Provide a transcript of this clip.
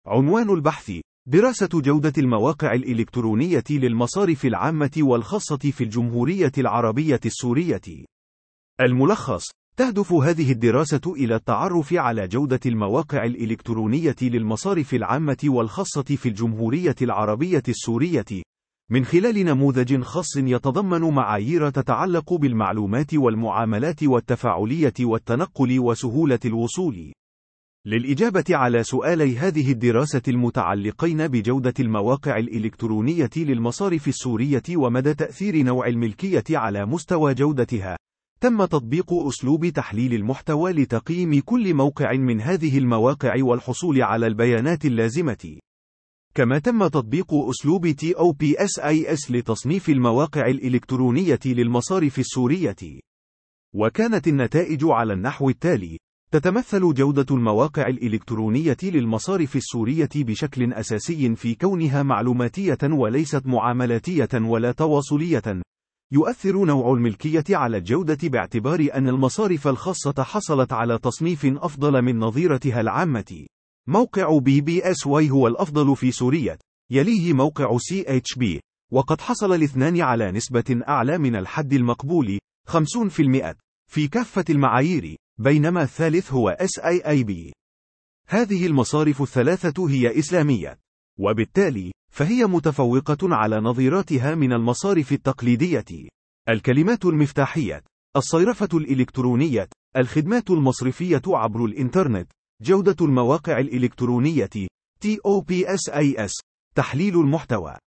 عنوان البحث: دراسة جودة المواقع الإلكترونية للمصارف العامة والخاصة في الجمهورية العربية السورية. الملخص: تهدف هذه الدراسة إلى التعرف على جودة المواقع الإلكترونية للمصارف العامة والخاصة في الجمهورية العربية السورية، من خلال نموذج خاص يتضمن معايير تتعلق بالمعلومات والمعاملات والتفاعلية والتنقل وسهولة الوصول. للإجابة على سؤالي هذه الدراسة المتعلقين بجودة المواقع الإلكترونية للمصارف السورية ومدى تأثير نوع الملكية على مستوى جودتها، تم تطبيق أسلوب تحليل المحتوى لتقييم كل موقع من هذه المواقع والحصول على البيانات اللازمة. كما تم تطبيق أسلوب TOPSIS لتصنيف المواقع الإلكترونية للمصارف السورية. وكانت النتائج على النحو التالي: تتمثل جودة المواقع الإلكترونية للمصارف السورية بشكل أساسي في كونها معلوماتية وليست معاملاتية ولا تواصلية. يؤثر نوع الملكية على الجودة باعتبار أن المصارف الخاصة حصلت على تصنيف أفضل من نظيرتها العامة. موقع BBSY هو الأفضل في سوريا، يليه موقع CHB، وقد حصل الاثنان على نسبة أعلى من الحد المقبول 50% في كافة المعايير، بينما الثالث هو SIIB. هذه المصارف الثلاثة هي إسلامية، وبالتالي فهي متفوقة على نظيراتها من المصارف التقليدية. الكلمات المفتاحية: الصيرفة الإلكترونية، الخدمات المصرفية عبر الإنترنت، جودة المواقع الإلكترونية، TOPSIS، تحليل المحتوى.